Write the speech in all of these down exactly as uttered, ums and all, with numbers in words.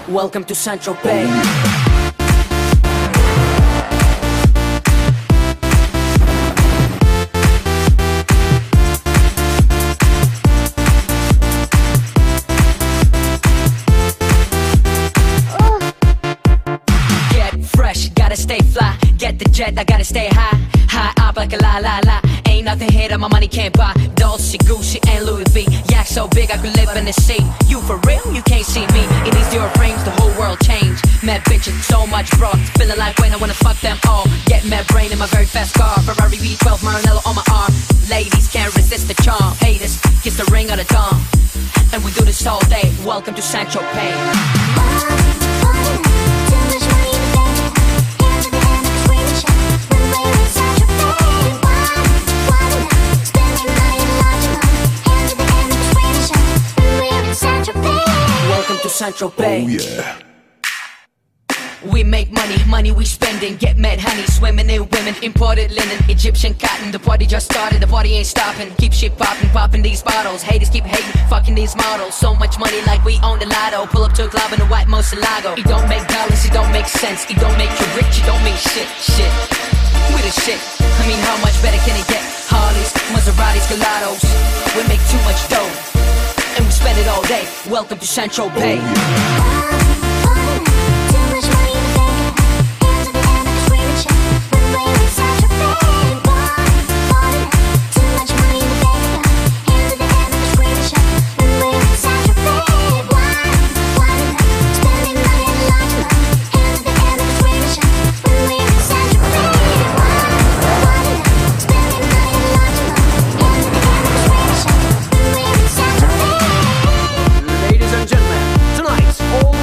Welcome to Central Bay. Get fresh, gotta stay fly. Get the jet, I gotta stay high. High up like a la la la. Ain't nothing here that my money can't buy. Dolce, Gucci, and Louis V. Yak so big I could live in the sea. You for real? You can't see me. In these Dior frames, the whole world changed. Mad bitches, so much bro. Feeling like when I wanna fuck them all. Get mad brain in my very fast car. Ferrari V twelve, Maranello on my arm. Ladies can't resist the charm. Haters, kiss the ring of the dawn. And we do this all day. Welcome to Central Bay. Central Bay. Oh yeah. We make money, money we spending. Get mad honey, swimming in women. Imported linen, Egyptian cotton. The party just started, the party ain't stopping. Keep shit popping, popping these bottles. Haters keep hating, fucking these models. So much money like we own the lotto. Pull up to a club in a white Moselago. It don't make dollars, it don't make sense. It don't make you rich, it don't mean shit, shit. We the shit, I mean how much better can it get? Harleys, Maseratis, Gelatos. We make too much dough and we spend it all day. Welcome to Central Bay. Ladies and gentlemen, tonight all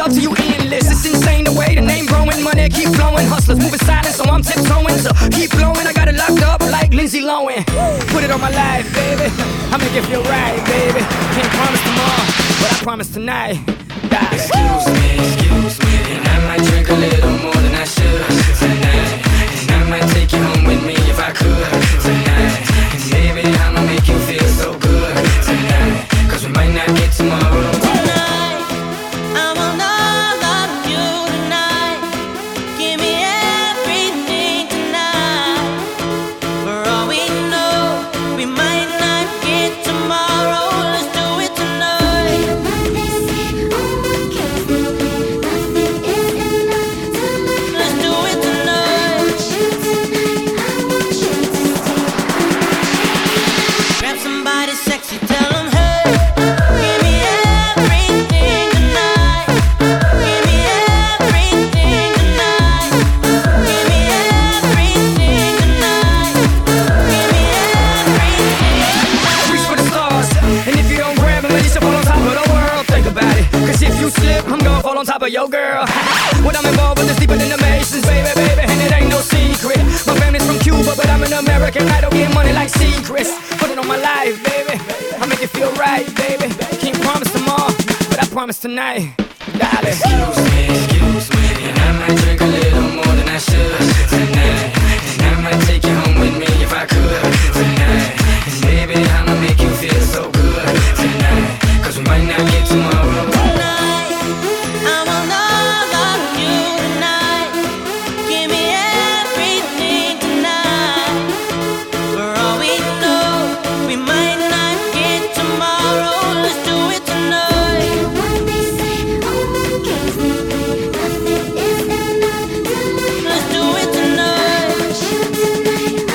out to you endless. It's insane the way the name growing, money keep flowing. Hustlers moving silent, so I'm tiptoeing. So keep blowing, I got it locked up like Lindsay Lohan. Put it on my life, baby. I make it feel right, baby. Can't promise tomorrow, but I promise tonight. Die. Excuse me, excuse me, and I might drink a little more than I should tonight. And I might take you home with me if I could tonight. And baby, I'ma make you feel so good tonight. Cause we might not get tomorrow. Tonight, I want all of you tonight. Give me everything tonight. For all we know, we might not get tomorrow. Let's do it tonight. Let's do it tonight. Grab somebody sexy, tell them hey. Give me everything tonight. Give me everything tonight. Give me everything tonight. Give me everything. Reach for the stars, and if you don't grab them, at least you fall on top of the world. Think about it, cause if you slip, I'm gonna fall on top of your girl. What I'm involved with is deeper than the Masons, baby, baby, and it ain't no secret. My family's from Cuba, but I'm an American. I don't get money like secrets. Put it on my life, baby. I make it feel right, baby. Can't promise tomorrow, but I promise tonight, darling. Excuse me, excuse me, and I might drink a little more than I should tonight. And I might take you home with me if I could tonight. And baby, I'ma make you feel so good tonight. Cause we might not get tomorrow. Tonight, I want all of you tonight. Give me everything tonight. For all we know, we might not get tomorrow. Let's do it tonight. Let's do it tonight.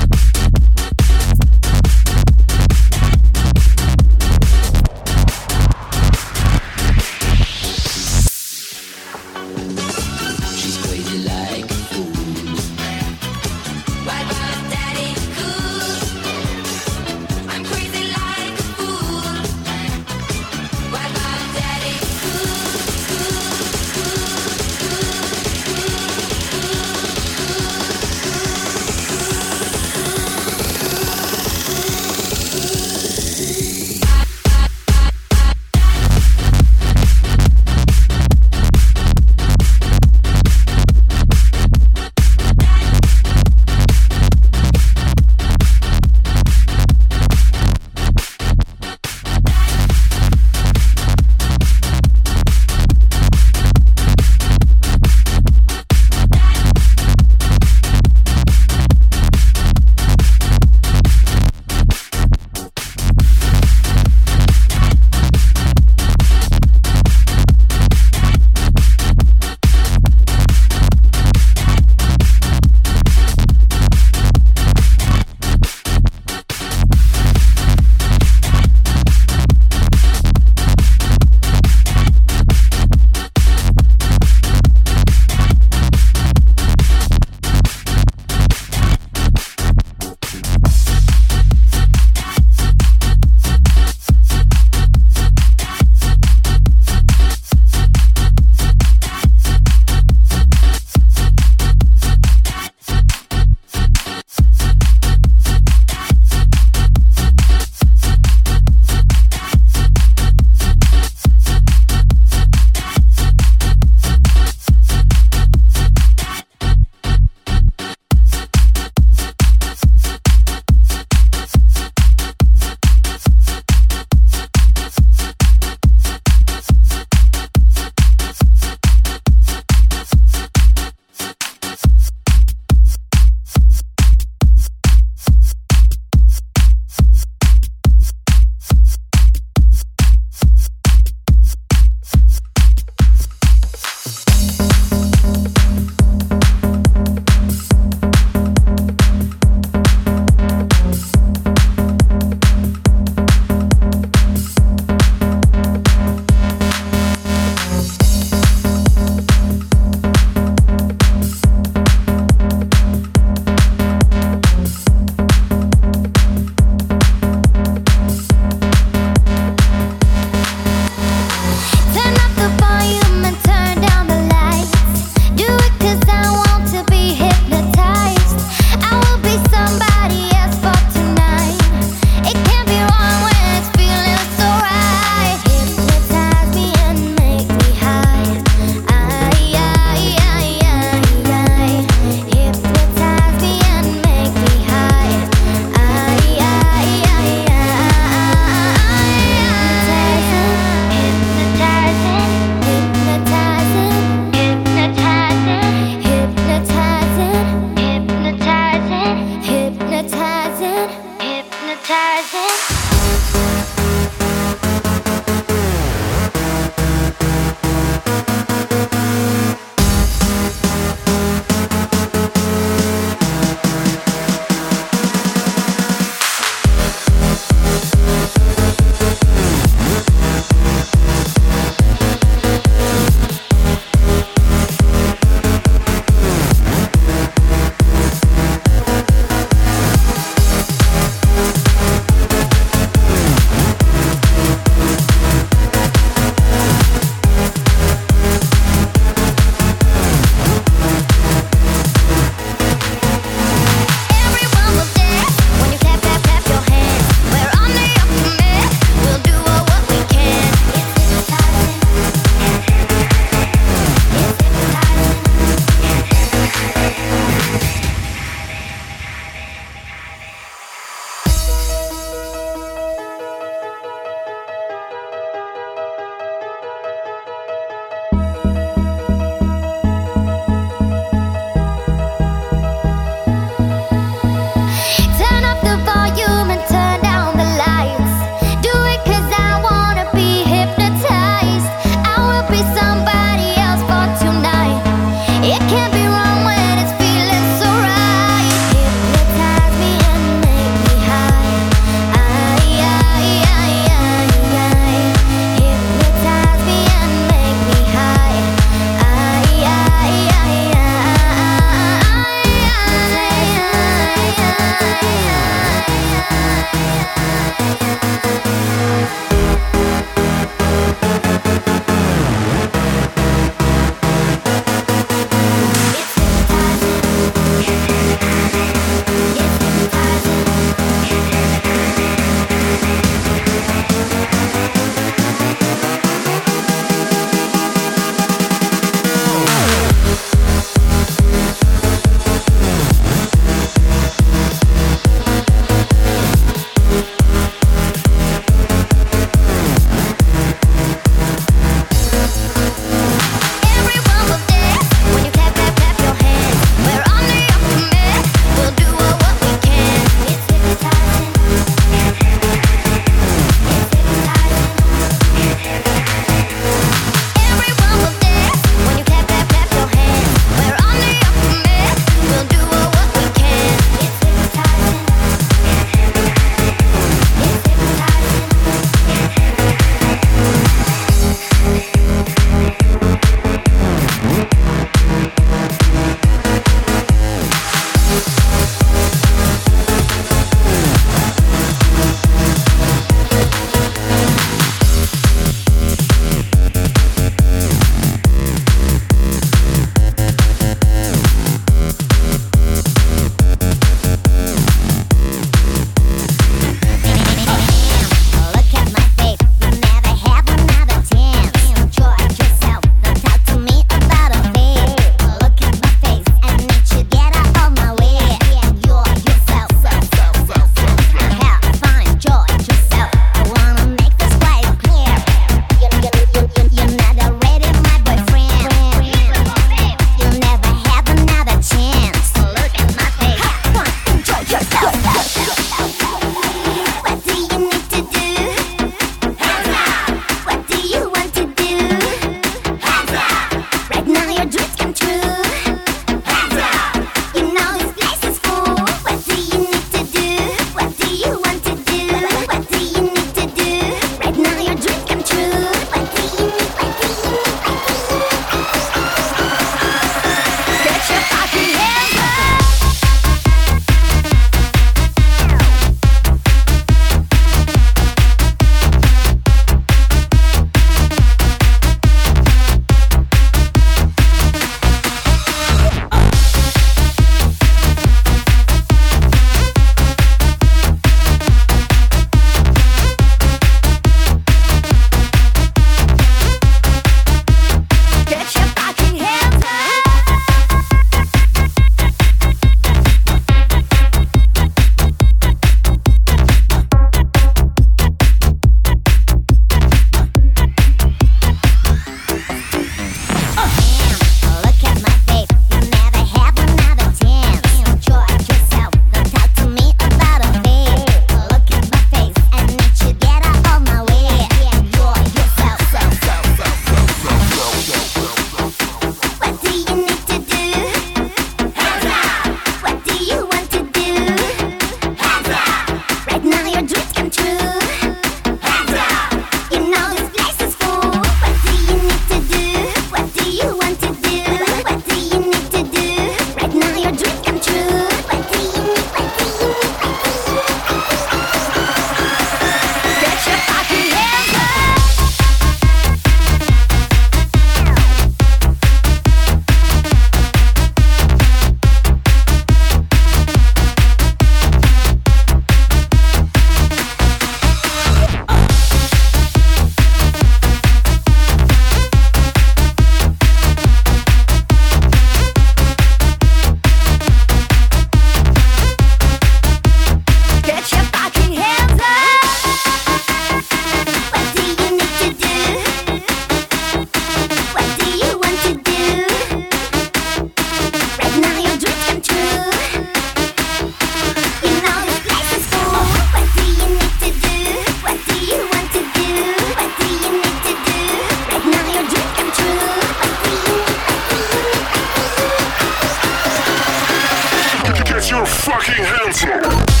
fucking hands up.